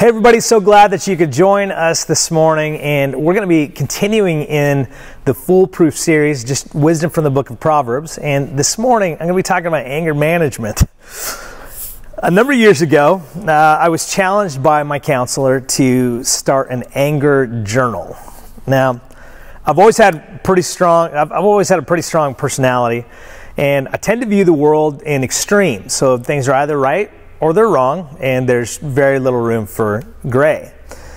Hey everybody, so glad that you could join us this morning, and we're going to be continuing in the Foolproof series, just wisdom from the book of Proverbs. And this morning, I'm going to be talking about anger management. A number of years ago, I was challenged by my counselor to start an anger journal. Now, I've always had a pretty strong personality, and I tend to view the world in extremes. So things are either right or they're wrong, and there's very little room for gray.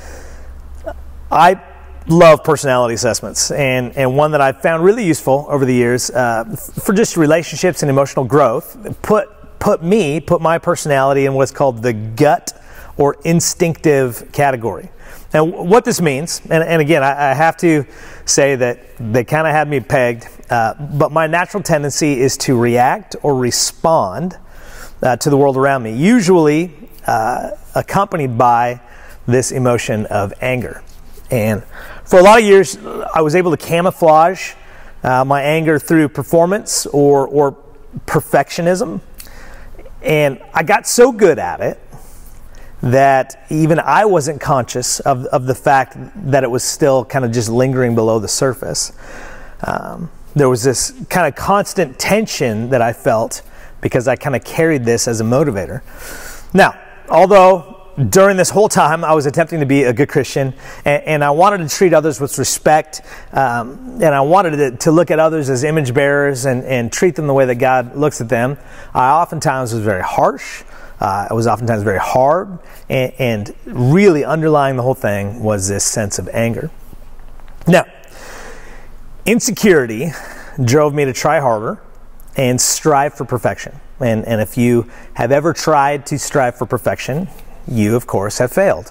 I love personality assessments, and one that I've found really useful over the years for just relationships and emotional growth, put my personality in what's called the gut or instinctive category. Now, what this means, and again, I have to say that they kind of had me pegged, but my natural tendency is to react or respond to the world around me, usually accompanied by this emotion of anger. And for a lot of years, I was able to camouflage my anger through performance or perfectionism. And I got so good at it that even I wasn't conscious of the fact that it was still kind of just lingering below the surface. There was this kind of constant tension that I felt because I kind of carried this as a motivator. Now, although during this whole time I was attempting to be a good Christian, and I wanted to treat others with respect, and I wanted to look at others as image bearers and treat them the way that God looks at them, I oftentimes was very harsh. I was oftentimes very hard, and really underlying the whole thing was this sense of anger. Now, insecurity drove me to try harder and strive for perfection. And if you have ever tried to strive for perfection, you, of course, have failed.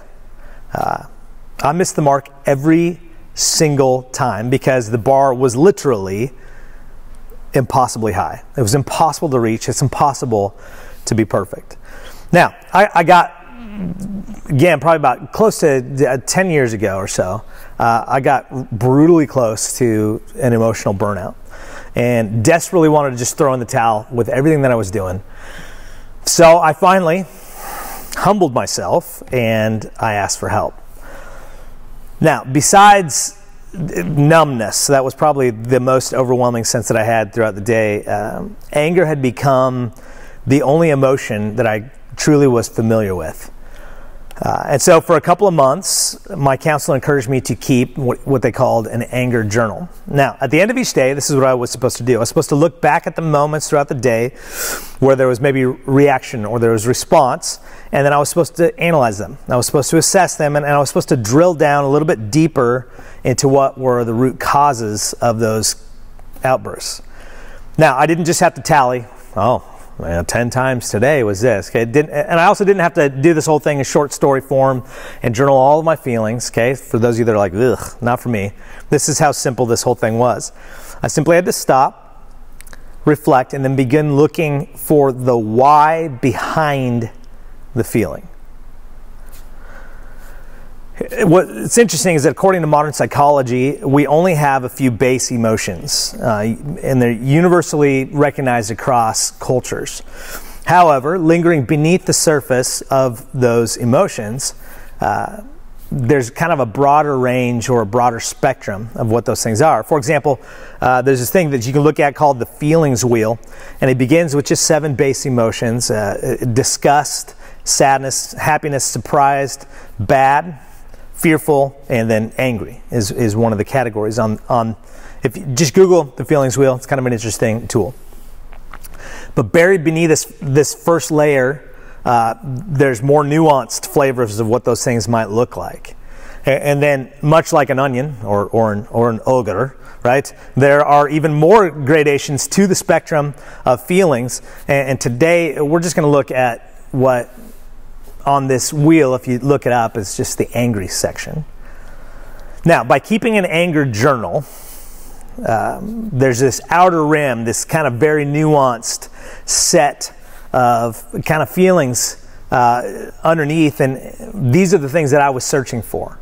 I missed the mark every single time because the bar was literally impossibly high. It was impossible to reach. It's impossible to be perfect. Now, I got, again, probably about close to 10 years ago or so, I got brutally close to an emotional burnout and desperately wanted to just throw in the towel with everything that I was doing. So I finally humbled myself and I asked for help. Now, besides numbness, that was probably the most overwhelming sense that I had throughout the day, anger had become the only emotion that I truly was familiar with. And so for a couple of months, my counselor encouraged me to keep what they called an anger journal. Now, at the end of each day, this is what I was supposed to do. I was supposed to look back at the moments throughout the day where there was maybe reaction or there was response, and then I was supposed to analyze them. I was supposed to assess them, and I was supposed to drill down a little bit deeper into what were the root causes of those outbursts. Now, I didn't just have to tally, 10 times today was this. Okay, and I also didn't have to do this whole thing in short story form and journal all of my feelings. Okay, for those of you that are like, ugh, not for me. This is how simple this whole thing was. I simply had to stop, reflect, and then begin looking for the why behind the feeling. What's interesting is that according to modern psychology, we only have a few base emotions, and they're universally recognized across cultures. However, lingering beneath the surface of those emotions, there's kind of a broader range or a broader spectrum of what those things are. For example, there's this thing that you can look at called the feelings wheel, and it begins with just 7 base emotions: disgust, sadness, happiness, surprised, bad, fearful, and then angry is one of the categories on if you just Google the feelings wheel. It's kind of an interesting tool. But buried beneath this first layer, there's more nuanced flavors of what those things might look like. And then, much like an onion or an ogre, right? There are even more gradations to the spectrum of feelings. And today, we're just going to look at what on this wheel, if you look it up, is just the angry section. Now, by keeping an anger journal, there's this outer rim, this kind of very nuanced set of kind of feelings underneath, and these are the things that I was searching for.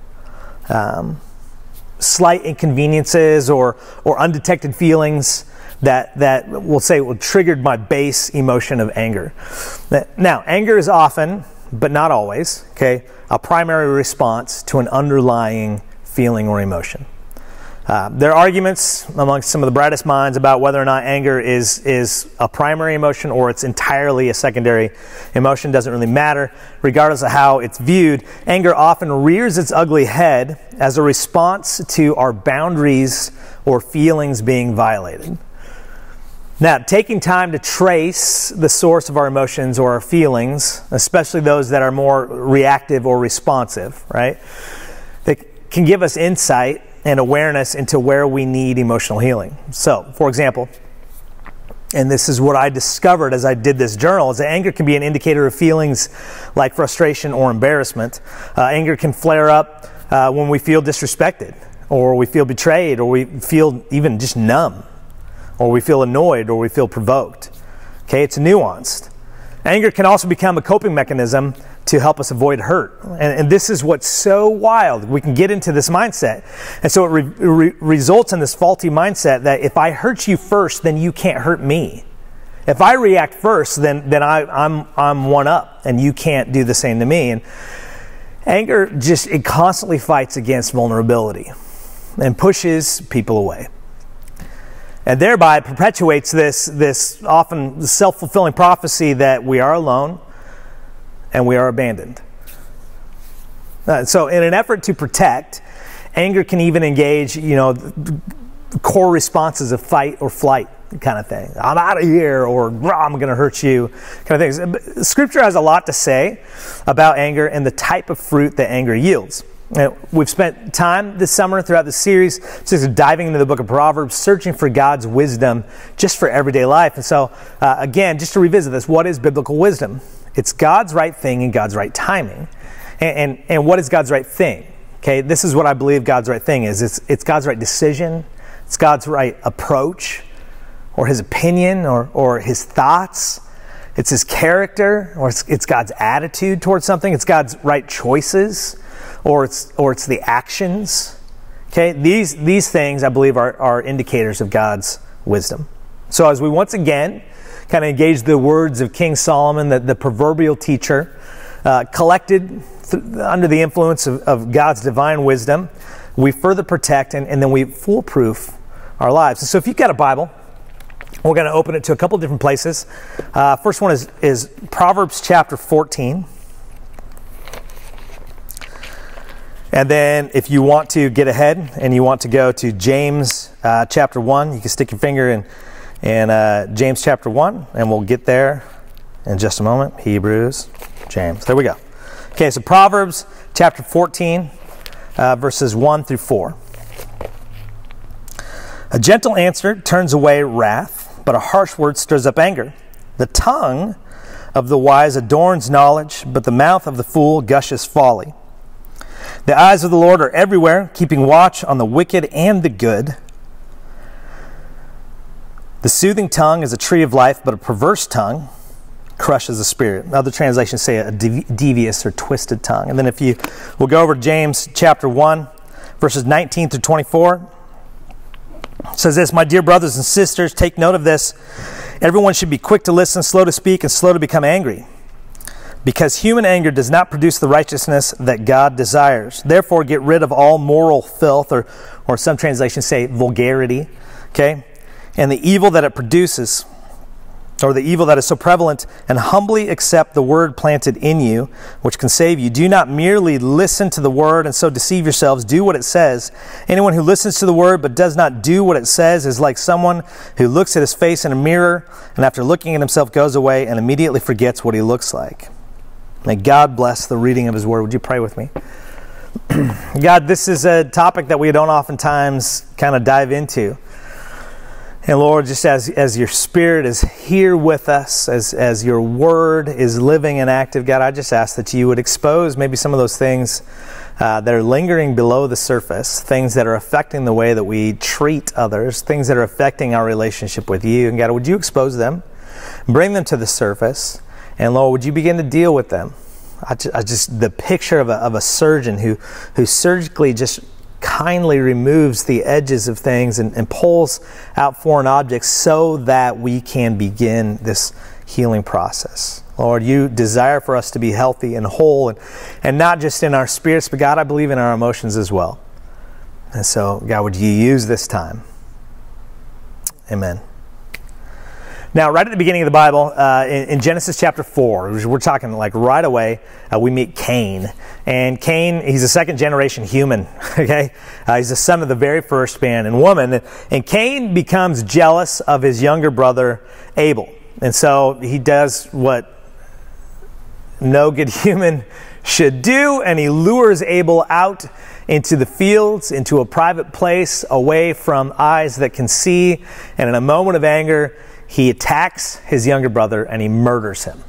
Slight inconveniences or undetected feelings that we'll say triggered my base emotion of anger. Now, anger is often but not always, okay, a primary response to an underlying feeling or emotion. There are arguments amongst some of the brightest minds about whether or not anger is a primary emotion or it's entirely a secondary emotion. Doesn't really matter. Regardless of how it's viewed, anger often rears its ugly head as a response to our boundaries or feelings being violated. Now, taking time to trace the source of our emotions or our feelings, especially those that are more reactive or responsive, right, they can give us insight and awareness into where we need emotional healing. So, for example, and this is what I discovered as I did this journal, is that anger can be an indicator of feelings like frustration or embarrassment. Anger can flare up when we feel disrespected, or we feel betrayed, or we feel even just numb, or we feel annoyed, or we feel provoked. Okay, it's nuanced. Anger can also become a coping mechanism to help us avoid hurt. And this is what's so wild. We can get into this mindset. And so it results in this faulty mindset that if I hurt you first, then you can't hurt me. If I react first, then I'm one up, and you can't do the same to me. And anger it constantly fights against vulnerability and pushes people away. And thereby perpetuates this often self-fulfilling prophecy that we are alone and we are abandoned. So in an effort to protect, anger can even engage, core responses of fight or flight kind of thing. I'm out of here, or I'm going to hurt you kind of things. Scripture has a lot to say about anger and the type of fruit that anger yields. We've spent time this summer throughout the series just diving into the book of Proverbs, searching for God's wisdom just for everyday life. And so, again, just to revisit this, what is biblical wisdom? It's God's right thing and God's right timing. And what is God's right thing? Okay, this is what I believe God's right thing is. It's God's right decision. It's God's right approach, or his opinion, or his thoughts. It's his character, or it's God's attitude towards something. It's God's right choices, or it's the actions. Okay, these things I believe are indicators of God's wisdom. So as we once again kind of engage the words of King Solomon, the proverbial teacher, collected under the influence of God's divine wisdom, we further protect and then we foolproof our lives. And so if you've got a Bible, we're going to open it to a couple different places. First one is Proverbs chapter 14. And then if you want to get ahead and you want to go to James chapter 1, you can stick your finger in James chapter 1, and we'll get there in just a moment. Hebrews, James. There we go. Okay, so Proverbs chapter 14, verses 1 through 4. A gentle answer turns away wrath, but a harsh word stirs up anger. The tongue of the wise adorns knowledge, but the mouth of the fool gushes folly. The eyes of the Lord are everywhere, keeping watch on the wicked and the good. The soothing tongue is a tree of life, but a perverse tongue crushes the spirit. Other translations say a devious or twisted tongue. And then we'll go over to James chapter 1, verses 19 through 24. It says this, "My dear brothers and sisters, take note of this. Everyone should be quick to listen, slow to speak, and slow to become angry. Because human anger does not produce the righteousness that God desires. Therefore, get rid of all moral filth," or some translations say vulgarity, okay? "And the evil that it produces, or the evil that is so prevalent, and humbly accept the word planted in you, which can save you. Do not merely listen to the word and so deceive yourselves. Do what it says. Anyone who listens to the word but does not do what it says is like someone who looks at his face in a mirror and after looking at himself goes away and immediately forgets what he looks like." May God bless the reading of his word. Would you pray with me? God, this is a topic that we don't oftentimes kind of dive into. And Lord, just as your Spirit is here with us, as your word is living and active, God, I just ask that you would expose maybe some of those things that are lingering below the surface, things that are affecting the way that we treat others, things that are affecting our relationship with you. And God, would you expose them, bring them to the surface, and Lord, would you begin to deal with them? The picture of a surgeon who surgically just kindly removes the edges of things and pulls out foreign objects so that we can begin this healing process. Lord, you desire for us to be healthy and whole, and not just in our spirits, but God, I believe in our emotions as well. And so, God, would you use this time? Amen. Now, right at the beginning of the Bible, in Genesis chapter 4, we're talking like right away, we meet Cain. And Cain, he's a second generation human, okay? He's the son of the very first man and woman. And Cain becomes jealous of his younger brother, Abel. And so he does what no good human should do, and he lures Abel out into the fields, into a private place, away from eyes that can see. And in a moment of anger, he attacks his younger brother and he murders him.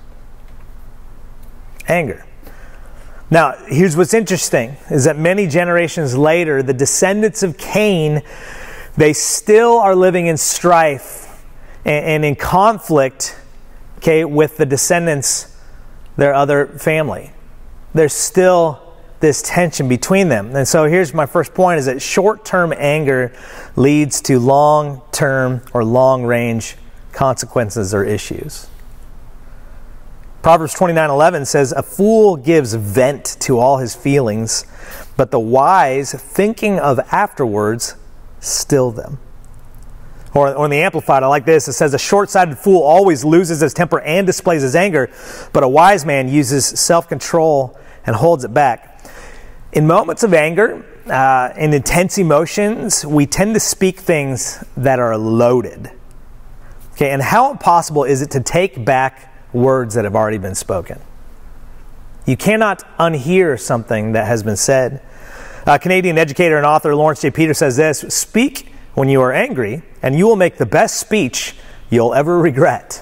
Anger. Now, here's what's interesting, is that many generations later, the descendants of Cain, they still are living in strife and in conflict, okay, with the descendants, their other family. There's still this tension between them. And so here's my first point, is that short-term anger leads to long-term or long-range consequences or issues. Proverbs 29:11 says, "A fool gives vent to all his feelings, but the wise, thinking of afterwards, still them." Or in the Amplified, I like this. It says, "A short-sighted fool always loses his temper and displays his anger, but a wise man uses self-control and holds it back." In moments of anger, in intense emotions, we tend to speak things that are loaded. Okay, and how impossible is it to take back words that have already been spoken? You cannot unhear something that has been said. Canadian educator and author Lawrence J. Peters says this: "Speak when you are angry, and you will make the best speech you'll ever regret."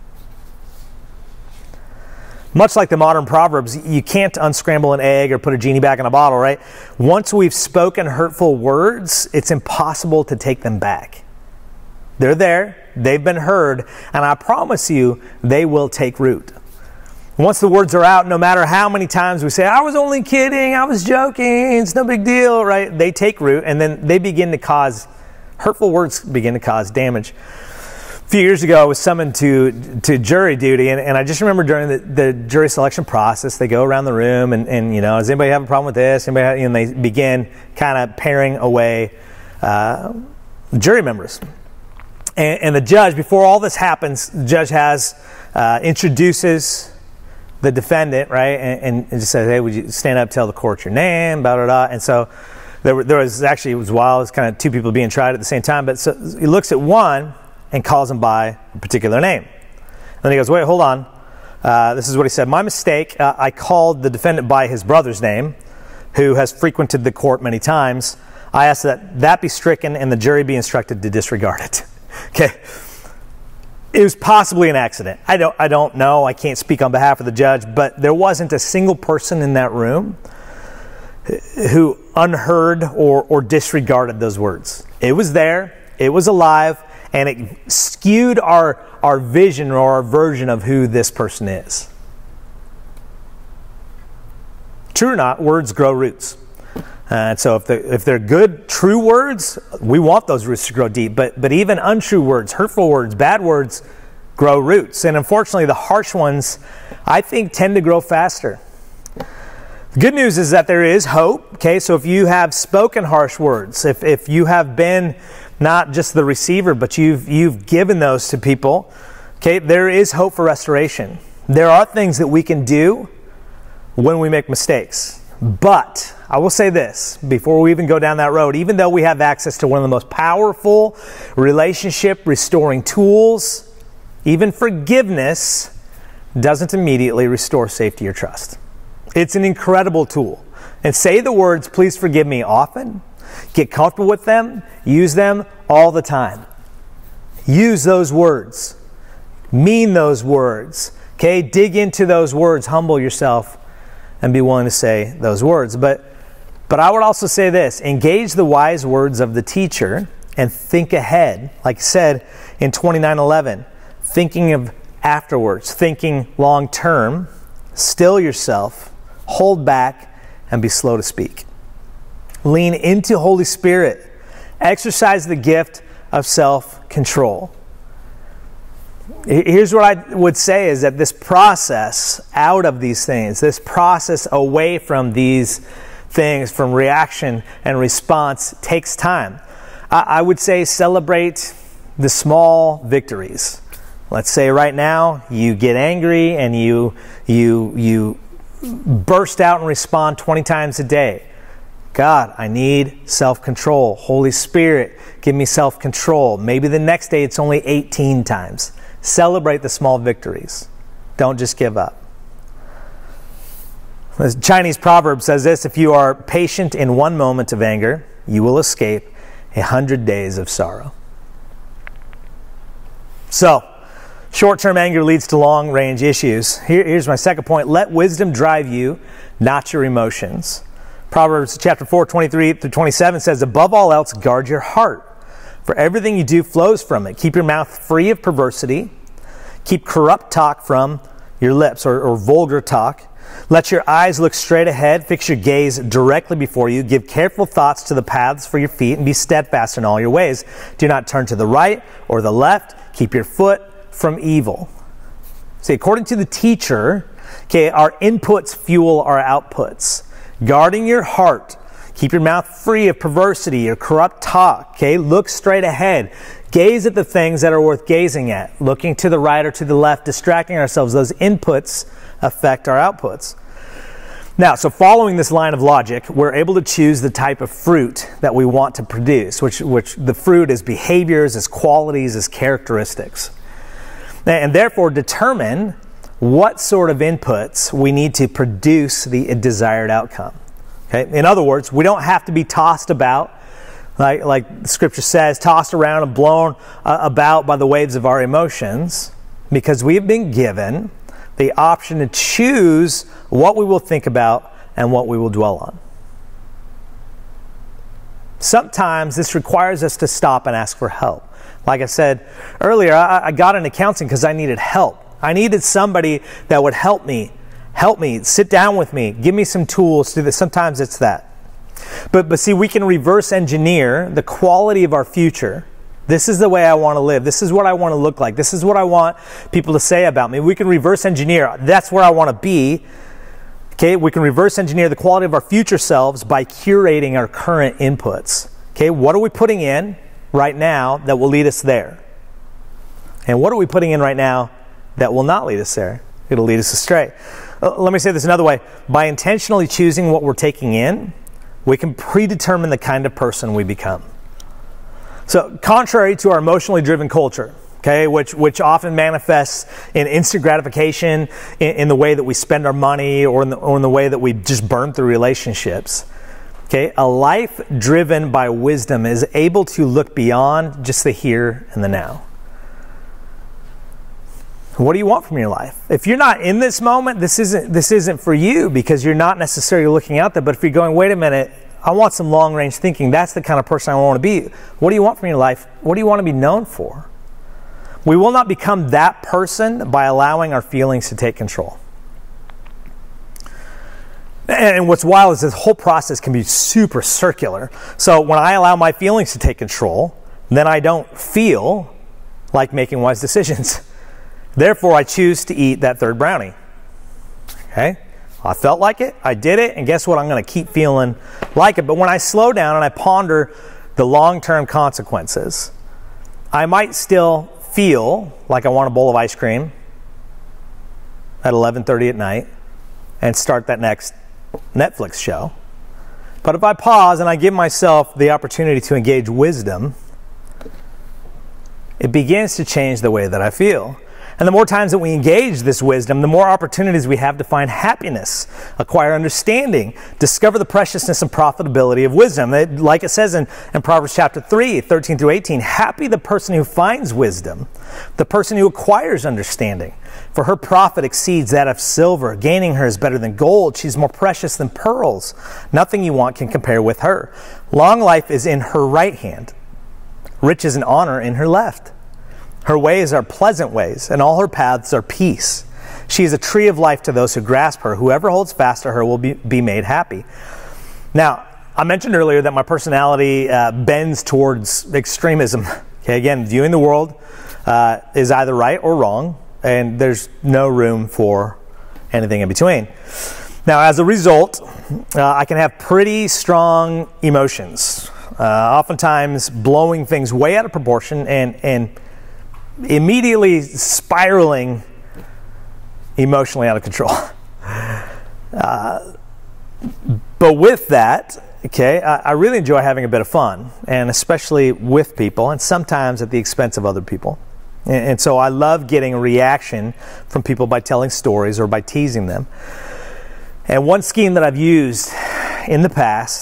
Much like the modern Proverbs, you can't unscramble an egg or put a genie back in a bottle, right? Once we've spoken hurtful words, it's impossible to take them back. They're there, they've been heard, and I promise you, they will take root. Once the words are out, no matter how many times we say, "I was only kidding, I was joking, it's no big deal," right? They take root, and then they begin to cause, hurtful words begin to cause damage. A few years ago, I was summoned to jury duty, and I just remember during the jury selection process, they go around the room, and you know, does anybody have a problem with this? Anybody and they begin kind of pairing away jury members. And the judge, before all this happens, the judge introduces the defendant, right, and just says, "Hey, would you stand up, tell the court your name, blah, blah, blah." And so there was actually, it was wild, it was kind of two people being tried at the same time, but so he looks at one and calls him by a particular name. And then he goes, "Wait, hold on." This is what he said: "My mistake, I called the defendant by his brother's name, who has frequented the court many times. I ask that be stricken and the jury be instructed to disregard it." Okay. It was possibly an accident. I don't know. I can't speak on behalf of the judge, but there wasn't a single person in that room who unheard or disregarded those words. It was there, it was alive, and it skewed our vision or our version of who this person is. True or not, words grow roots. And so if they're good, true words, we want those roots to grow deep. But even untrue words, hurtful words, bad words grow roots. And unfortunately, the harsh ones, I think, tend to grow faster. The good news is that there is hope. Okay, so if you have spoken harsh words, if you have been not just the receiver, but you've given those to people, okay, there is hope for restoration. There are things that we can do when we make mistakes. But I will say this, before we even go down that road, even though we have access to one of the most powerful relationship restoring tools, even forgiveness doesn't immediately restore safety or trust. It's an incredible tool. And say the words, "Please forgive me," often. Get comfortable with them. Use them all the time. Use those words. Mean those words. Okay? Dig into those words. Humble yourself and be willing to say those words. But I would also say this: engage the wise words of the teacher and think ahead. Like I said in 29:11, thinking of afterwards, thinking long term. Still yourself, hold back, and be slow to speak. Lean into Holy Spirit. Exercise the gift of self-control. Here's what I would say is that this process out of these things, this process away from these things, from reaction and response, takes time. I would say celebrate the small victories. Let's say right now you get angry and you burst out and respond 20 times a day. God, I need self-control. Holy Spirit, give me self-control. Maybe the next day it's only 18 times. Celebrate the small victories. Don't just give up. The Chinese proverb says this: if you are patient in one moment of anger, you will escape 100 days of sorrow. So, short-term anger leads to long-range issues. Here's my second point. Let wisdom drive you, not your emotions. Proverbs chapter 4, 23 through 27 says, above all else, guard your heart, for everything you do flows from it. Keep your mouth free of perversity. Keep corrupt talk from your lips, or vulgar talk. Let your eyes look straight ahead. Fix your gaze directly before you. Give careful thoughts to the paths for your feet, and be steadfast in all your ways. Do not turn to the right or the left. Keep your foot from evil. See, according to the teacher, our inputs fuel our outputs. Guarding your heart. Keep your mouth free of perversity or corrupt talk. Look straight ahead. Gaze at the things that are worth gazing at. Looking to the right or to the left, distracting ourselves. Those inputs affect our outputs. Now, so following this line of logic, we're able to choose the type of fruit that we want to produce, which the fruit is behaviors, is qualities, is characteristics. And therefore determine what sort of inputs we need to produce the desired outcome. In other words, we don't have to be tossed about, like the scripture says, tossed around and blown about by the waves of our emotions, because we have been given the option to choose what we will think about and what we will dwell on. Sometimes this requires us to stop and ask for help. Like I said earlier, I got into counseling because I needed help. I needed somebody that would help me, sit down with me, give me some tools to do this. Sometimes it's that. But see, we can reverse engineer the quality of our future. This is the way I want to live. This is what I want to look like. This is what I want people to say about me. We can reverse engineer. That's where I want to be. We can reverse engineer the quality of our future selves by curating our current inputs. What are we putting in right now that will lead us there? And what are we putting in right now that will not lead us there? It'll lead us astray. Let me say this another way. By intentionally choosing what we're taking in, we can predetermine the kind of person we become. So, contrary to our emotionally driven culture, which often manifests in instant gratification, in the way that we spend our money, or in the way that we just burn through relationships, a life driven by wisdom is able to look beyond just the here and the now. What do you want from your life? If you're not in this moment, this isn't for you, because you're not necessarily looking out there. But if you're going, wait a minute, I want some long-range thinking. That's the kind of person I want to be. What do you want from your life? What do you want to be known for? We will not become that person by allowing our feelings to take control. And what's wild is this whole process can be super circular. So when I allow my feelings to take control, then I don't feel like making wise decisions. Therefore, I choose to eat that third brownie. I felt like it, I did it, and guess what? I'm going to keep feeling like it. But when I slow down and I ponder the long-term consequences, I might still feel like I want a bowl of ice cream at 11:30 at night and start that next Netflix show. But if I pause and I give myself the opportunity to engage wisdom, it begins to change the way that I feel. And the more times that we engage this wisdom, the more opportunities we have to find happiness, acquire understanding, discover the preciousness and profitability of wisdom. Like it says in Proverbs chapter 3, 13 through 18, happy the person who finds wisdom, the person who acquires understanding. For her profit exceeds that of silver. Gaining her is better than gold. She's more precious than pearls. Nothing you want can compare with her. Long life is in her right hand, riches and honor in her left. Her ways are pleasant ways, and all her paths are peace. She is a tree of life to those who grasp her. Whoever holds fast to her will be made happy. Now, I mentioned earlier that my personality bends towards extremism. Again, viewing the world is either right or wrong, and there's no room for anything in between. Now, as a result, I can have pretty strong emotions, oftentimes blowing things way out of proportion and immediately spiraling emotionally out of control. But with that, okay, I really enjoy having a bit of fun, and especially with people, and sometimes at the expense of other people. And so I love getting a reaction from people by telling stories or by teasing them. And one scheme that I've used in the past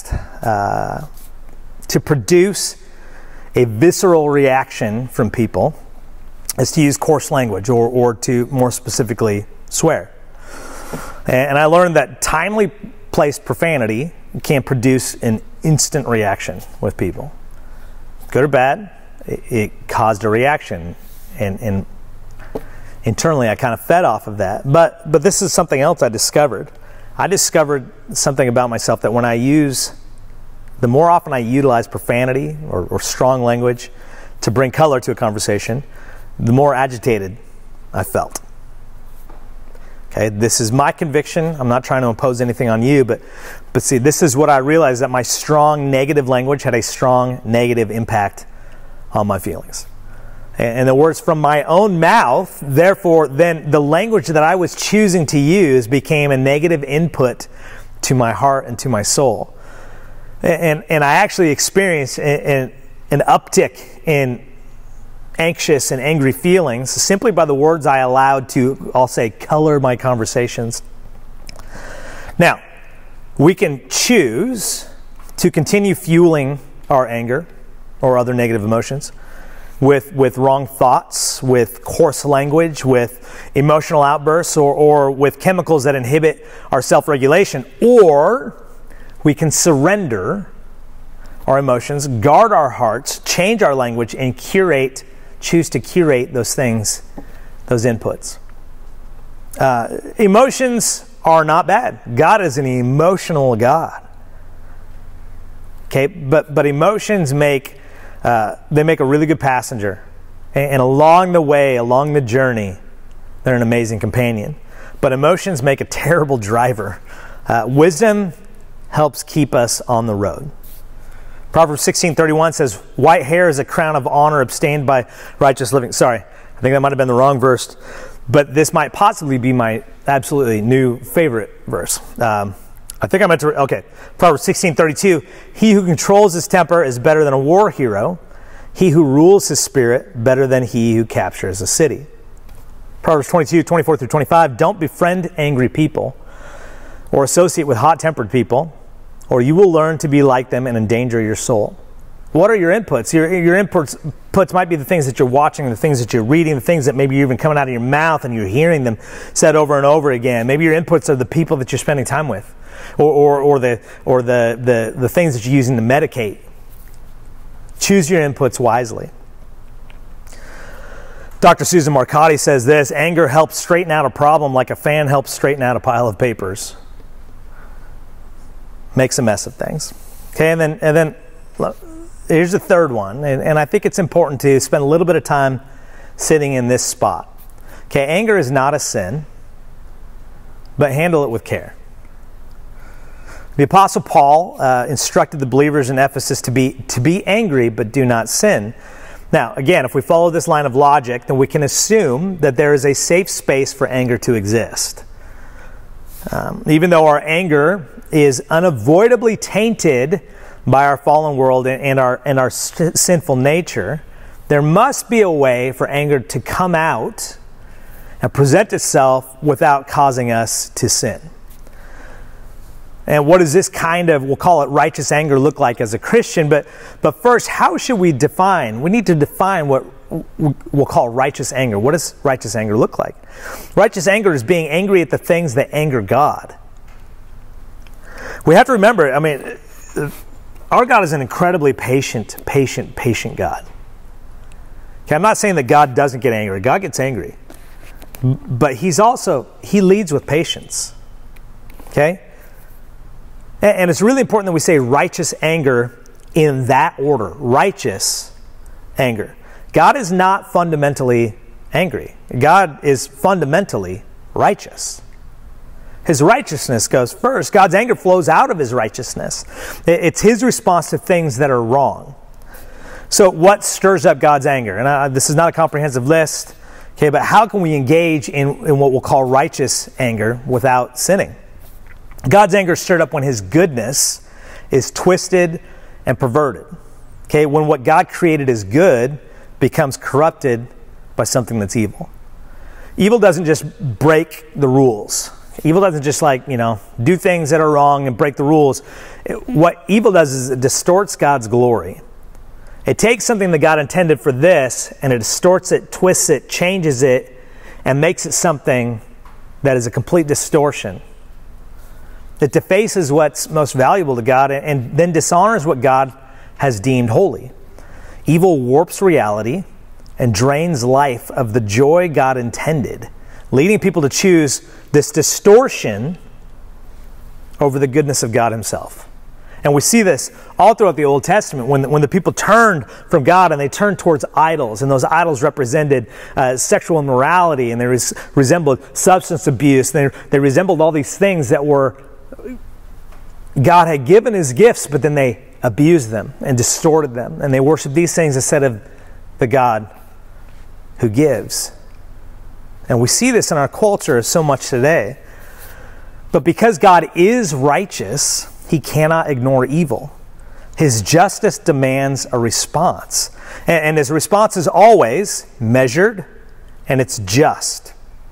to produce a visceral reaction from people is to use coarse language, or to more specifically swear. And I learned that timely placed profanity can produce an instant reaction with people. Good or bad, it caused a reaction. And internally I kind of fed off of that. But this is something else I discovered. I discovered something about myself, that when the more often I utilize profanity or strong language to bring color to a conversation, the more agitated I felt. Okay, this is my conviction. I'm not trying to impose anything on you, but see, this is what I realized, that my strong negative language had a strong negative impact on my feelings. And the words from my own mouth, therefore, then the language that I was choosing to use became a negative input to my heart and to my soul. And I actually experienced an uptick in anxious and angry feelings simply by the words I allowed to, I'll say, color my conversations. Now, we can choose to continue fueling our anger or other negative emotions with wrong thoughts, with coarse language, with emotional outbursts, or with chemicals that inhibit our self-regulation. Or we can surrender our emotions, guard our hearts, change our language, and choose to curate those things, those inputs. Emotions are not bad. God is an emotional God. Okay, but emotions make a really good passenger, and along the way, along the journey, they're an amazing companion. But emotions make a terrible driver. Wisdom helps keep us on the road. Proverbs 16:31 says, "White hair is a crown of honor obtained by righteous living." Sorry, I think that might have been the wrong verse, but this might possibly be my absolutely new favorite verse. I think I meant to, okay. Proverbs 16:32, "He who controls his temper is better than a war hero. He who rules his spirit better than he who captures a city." Proverbs 22:24 through 25, "Don't befriend angry people or associate with hot-tempered people, or you will learn to be like them and endanger your soul." What are your inputs? Your inputs might be the things that you're watching, the things that you're reading, the things that maybe you're even coming out of your mouth and you're hearing them said over and over again. Maybe your inputs are the people that you're spending time with, or the things that you're using to medicate. Choose your inputs wisely. Dr. Susan Marcotti says this: "Anger helps straighten out a problem like a fan helps straighten out a pile of papers." Makes a mess of things. Okay, and then look, here's the third one, and I think it's important to spend a little bit of time sitting in this spot. Okay, anger is not a sin, but handle it with care. The Apostle Paul instructed the believers in Ephesus to be angry, but do not sin. Now, again, if we follow this line of logic, then we can assume that there is a safe space for anger to exist. Even though our anger is unavoidably tainted by our fallen world and our sinful nature, there must be a way for anger to come out and present itself without causing us to sin. And what does this kind of, we'll call it righteous anger, look like as a Christian? But first, how should we define? We need to define what we'll call righteous anger. What does righteous anger look like? Righteous anger is being angry at the things that anger God. We have to remember, I mean, our God is an incredibly patient God. Okay, I'm not saying that God doesn't get angry. God gets angry. But He leads with patience. Okay? And it's really important that we say righteous anger in that order. Righteous anger. God is not fundamentally angry. God is fundamentally righteous. His righteousness goes first. God's anger flows out of his righteousness. It's his response to things that are wrong. So what stirs up God's anger? And this is not a comprehensive list, okay, but how can we engage in what we'll call righteous anger without sinning? God's anger is stirred up when his goodness is twisted and perverted. Okay, when what God created as good becomes corrupted by something that's evil. Evil doesn't just break the rules. Evil doesn't just do things that are wrong and break the rules. What evil does is it distorts God's glory. It takes something that God intended for this and it distorts it, twists it, changes it, and makes it something that is a complete distortion. It defaces what's most valuable to God and then dishonors what God has deemed holy. Evil warps reality and drains life of the joy God intended, leading people to choose this distortion over the goodness of God himself. And we see this all throughout the Old Testament when the people turned from God and they turned towards idols, and those idols represented sexual immorality, and they resembled substance abuse, and they resembled all these things that were God had given as gifts, but then they abused them and distorted them, and they worshiped these things instead of the God who gives. And we see this in our culture so much today. But because God is righteous, he cannot ignore evil. His justice demands a response. And his response is always measured and it's just.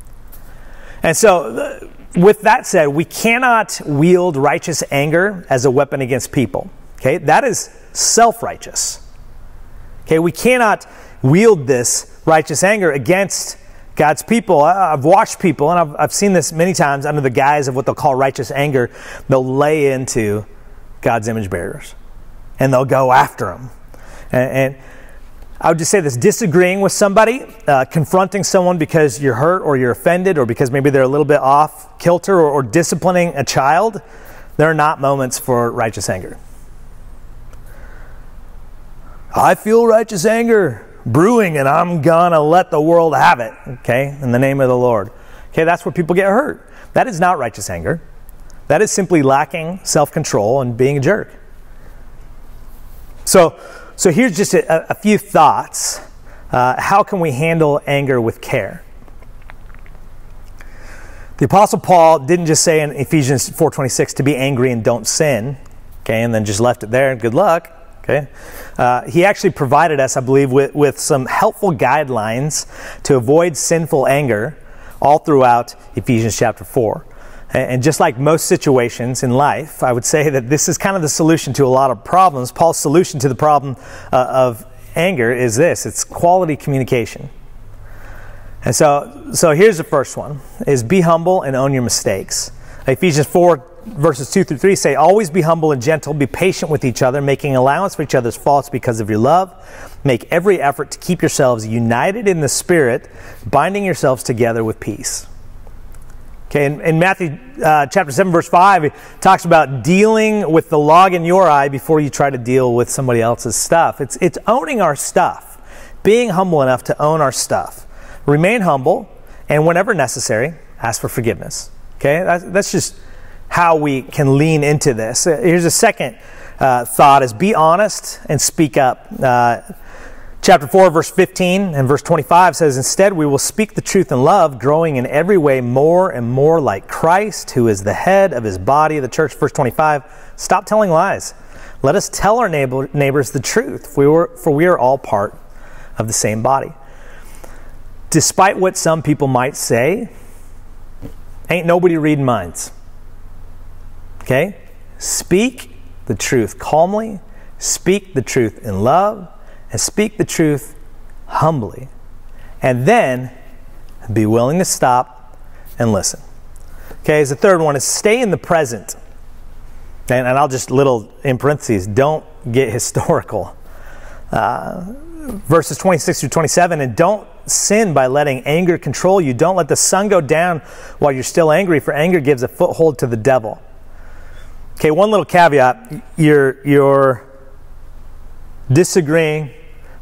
And so, with that said, we cannot wield righteous anger as a weapon against people. Okay, that is self-righteous. Okay, we cannot wield this righteous anger against God's people. I've watched people, and I've seen this many times under the guise of what they'll call righteous anger. They'll lay into God's image bearers, and they'll go after them. And I would just say this: disagreeing with somebody, confronting someone because you're hurt or you're offended or because maybe they're a little bit off kilter, or disciplining a child, they're not moments for righteous anger. I feel righteous anger brewing and I'm gonna let the world have it, okay, in the name of the Lord. Okay, that's where people get hurt. That is not righteous anger. That is simply lacking self-control and being a jerk. So here's just a few thoughts. How can we handle anger with care? The Apostle Paul didn't just say in Ephesians 4:26 to be angry and don't sin, okay, and then just left it there and good luck. Okay, he actually provided us, I believe, with some helpful guidelines to avoid sinful anger all throughout Ephesians chapter 4. And just like most situations in life, I would say that this is kind of the solution to a lot of problems. Paul's solution to the problem of anger is this: it's quality communication. And so here's the first one, is be humble and own your mistakes. Ephesians 4 verses 2 through 3 say, always be humble and gentle, be patient with each other, making allowance for each other's faults because of your love. Make every effort to keep yourselves united in the Spirit, binding yourselves together with peace. Okay, in Matthew chapter 7 verse 5, it talks about dealing with the log in your eye before you try to deal with somebody else's stuff. It's owning our stuff, being humble enough to own our stuff. Remain humble, and whenever necessary, ask for forgiveness. Okay, that's just how we can lean into this. Here's a second thought: is be honest and speak up. Chapter 4, verse 15 and verse 25 says, instead we will speak the truth in love, growing in every way more and more like Christ, who is the head of his body, the church. Verse 25, stop telling lies. Let us tell our neighbors the truth, for we are all part of the same body. Despite what some people might say, ain't nobody reading minds. Okay? Speak the truth calmly, speak the truth in love, and speak the truth humbly. And then be willing to stop and listen. Okay, as the third one is stay in the present. And I'll just little in parentheses, don't get historical. Verses 26 through 27, and don't sin by letting anger control you. Don't let the sun go down while you're still angry, for anger gives a foothold to the devil. Okay, one little caveat. You're disagreeing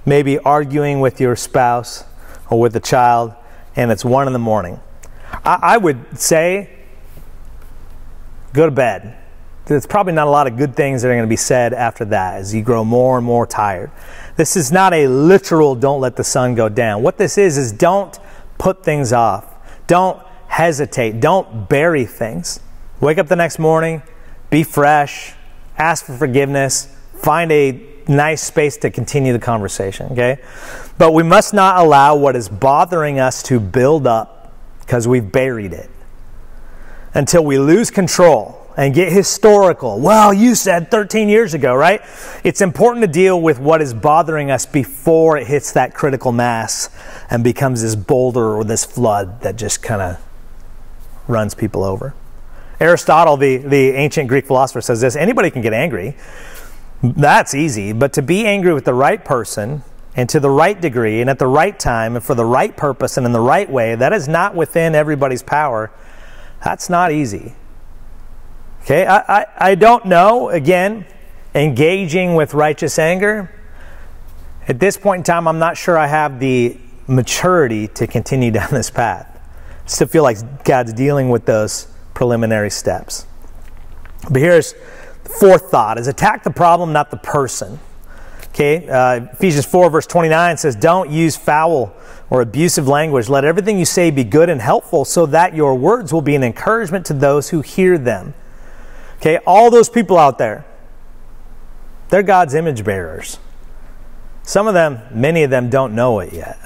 maybe arguing with your spouse or with a child, and it's 1 a.m. I would say, go to bed. There's probably not a lot of good things that are going to be said after that as you grow more and more tired. This is not a literal don't let the sun go down. What this is don't put things off. Don't hesitate. Don't bury things. Wake up the next morning, be fresh, ask for forgiveness, find a nice space to continue the conversation, okay? But we must not allow what is bothering us to build up because we've buried it until we lose control and get historical. Well, you said 13 years ago, right? It's important to deal with what is bothering us before it hits that critical mass and becomes this boulder or this flood that just kind of runs people over. Aristotle, the ancient Greek philosopher, says this: anybody can get angry. That's easy. But to be angry with the right person and to the right degree and at the right time and for the right purpose and in the right way, that is not within everybody's power. That's not easy. Okay, I don't know, again, engaging with righteous anger. At this point in time, I'm not sure I have the maturity to continue down this path. I still feel like God's dealing with those preliminary steps. But here's the fourth thought, is attack the problem, not the person. Okay, Ephesians 4 verse 29 says, don't use foul or abusive language. Let everything you say be good and helpful so that your words will be an encouragement to those who hear them. Okay, all those people out there, they're God's image bearers. Some of them, many of them don't know it yet.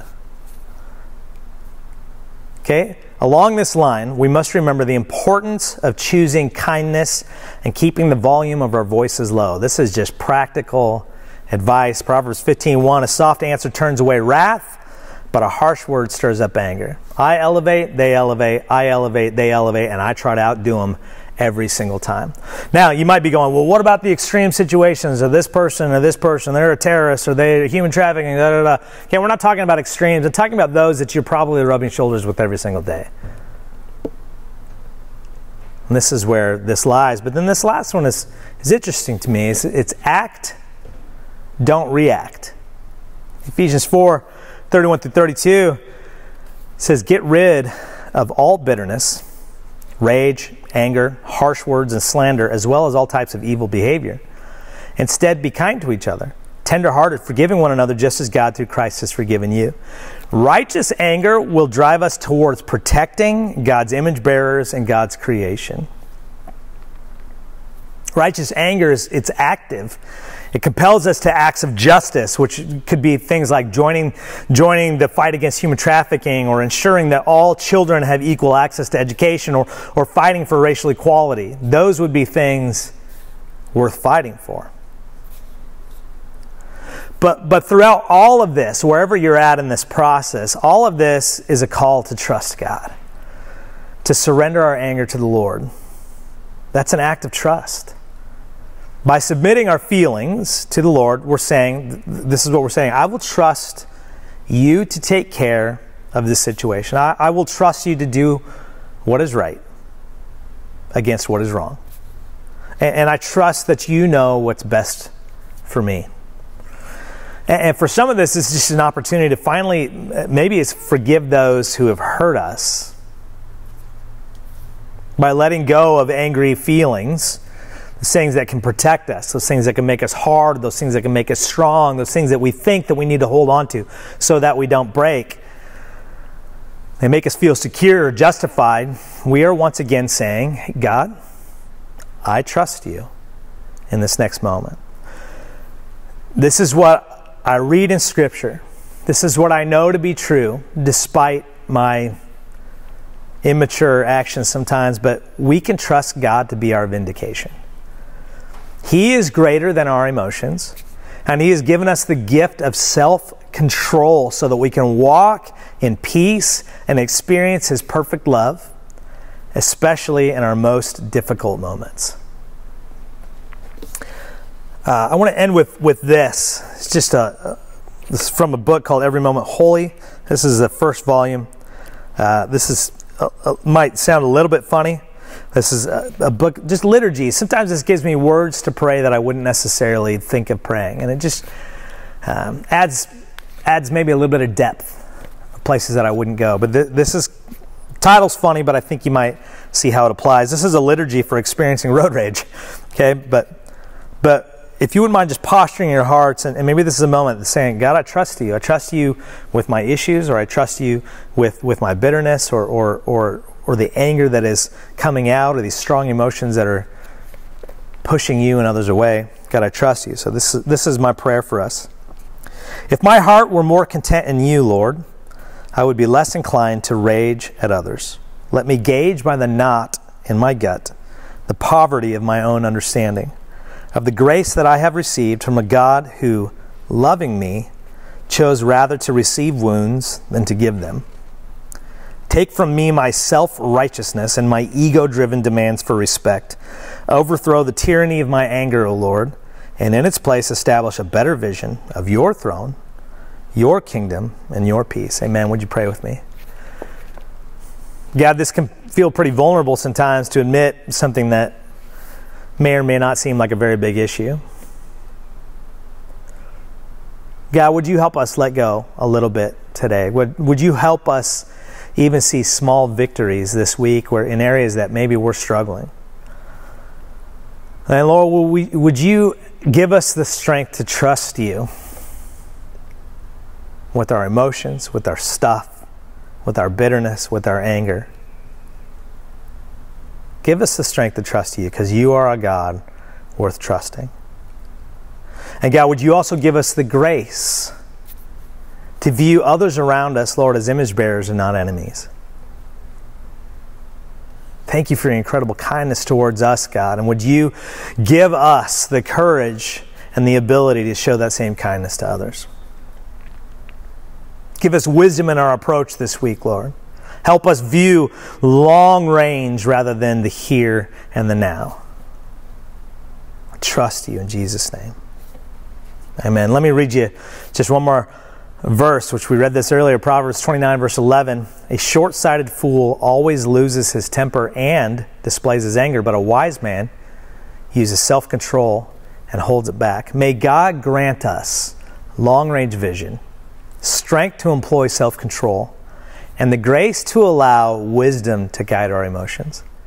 Okay, along this line, we must remember the importance of choosing kindness and keeping the volume of our voices low. This is just practical advice. Proverbs 15:1, a soft answer turns away wrath, but a harsh word stirs up anger. I elevate, they elevate, I elevate, they elevate, and I try to outdo them every single time. Now, you might be going, well, what about the extreme situations of this person or this person? They're a terrorist or they're human trafficking, da, da, da. Okay, we're not talking about extremes. I'm talking about those that you're probably rubbing shoulders with every single day. And this is where this lies. But then this last one is interesting to me. It's act, don't react. Ephesians 4:31-32 says, get rid of all bitterness, rage, anger, harsh words, and slander, as well as all types of evil behavior. Instead, be kind to each other, tender-hearted, forgiving one another just as God through Christ has forgiven you. Righteous anger will drive us towards protecting God's image bearers and God's creation. Righteous anger it's active. It compels us to acts of justice, which could be things like joining the fight against human trafficking, or ensuring that all children have equal access to education, or fighting for racial equality. Those would be things worth fighting for. But throughout all of this, wherever you're at in this process, all of this is a call to trust God, to surrender our anger to the Lord. That's an act of trust. By submitting our feelings to the Lord, we're saying, this is what we're saying, I will trust you to take care of this situation. I will trust you to do what is right against what is wrong. And I trust that you know what's best for me. And for some of this, it's just an opportunity to finally, maybe it's forgive those who have hurt us. By letting go of angry feelings, those things that can protect us, those things that can make us hard, those things that can make us strong, those things that we think that we need to hold on to so that we don't break. They make us feel secure or justified. We are once again saying, God, I trust you in this next moment. This is what I read in Scripture. This is what I know to be true, despite my immature actions sometimes, but we can trust God to be our vindication. He is greater than our emotions, and He has given us the gift of self-control so that we can walk in peace and experience His perfect love, especially in our most difficult moments. I want to end with this. It's just this is from a book called Every Moment Holy. This is the first volume. This is might sound a little bit funny. This is a book, just liturgy. Sometimes this gives me words to pray that I wouldn't necessarily think of praying. And it just adds adds maybe a little bit of depth, places that I wouldn't go. But this is, title's funny, but I think you might see how it applies. This is a liturgy for experiencing road rage, okay? But if you wouldn't mind just posturing your hearts, and maybe this is a moment saying, God, I trust you. I trust you with my issues, or I trust you with my bitterness, or the anger that is coming out, or these strong emotions that are pushing you and others away. God, I trust you. So this is my prayer for us. If my heart were more content in you, Lord, I would be less inclined to rage at others. Let me gauge by the knot in my gut the poverty of my own understanding, of the grace that I have received from a God who, loving me, chose rather to receive wounds than to give them. Take from me my self-righteousness and my ego-driven demands for respect. Overthrow the tyranny of my anger, O Lord, and in its place establish a better vision of your throne, your kingdom, and your peace. Amen. Would you pray with me? God, this can feel pretty vulnerable sometimes to admit something that may or may not seem like a very big issue. God, would you help us let go a little bit today? Would you help us even see small victories this week where in areas that maybe we're struggling? And Lord, would you give us the strength to trust you with our emotions, with our stuff, with our bitterness, with our anger? Give us the strength to trust you, because you are a God worth trusting. And God, would you also give us the grace to view others around us, Lord, as image bearers and not enemies. Thank you for your incredible kindness towards us, God. And would you give us the courage and the ability to show that same kindness to others? Give us wisdom in our approach this week, Lord. Help us view long range rather than the here and the now. I trust you in Jesus' name. Amen. Let me read you just one more verse, which we read this earlier, Proverbs 29, verse 11. A short-sighted fool always loses his temper and displays his anger, but a wise man uses self-control and holds it back. May God grant us long-range vision, strength to employ self-control, and the grace to allow wisdom to guide our emotions.